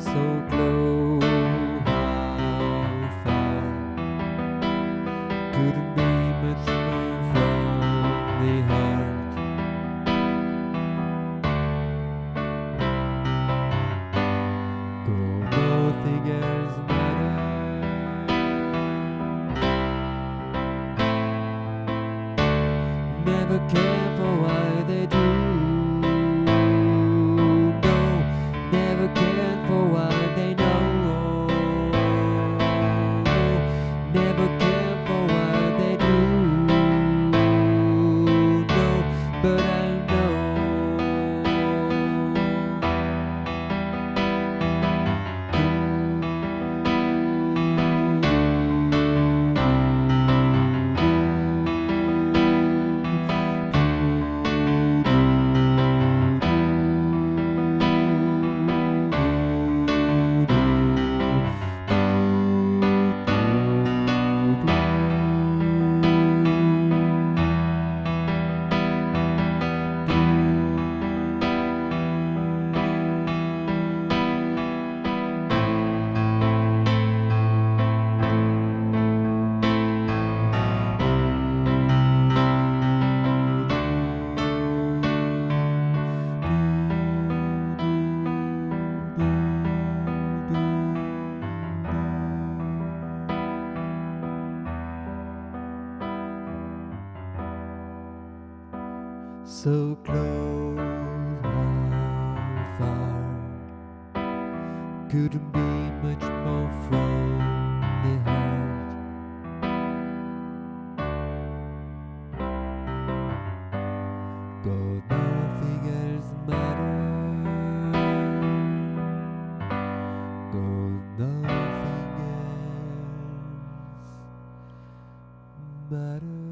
so close, how far? Couldn't be much more from the heart. Though nothing else matters, never care for why they do. No, never cared for why they know. Never care for why they do. No, but I know. So close, how far? Couldn't be much more from the heart. But nothing else matters. Though nothing else matters.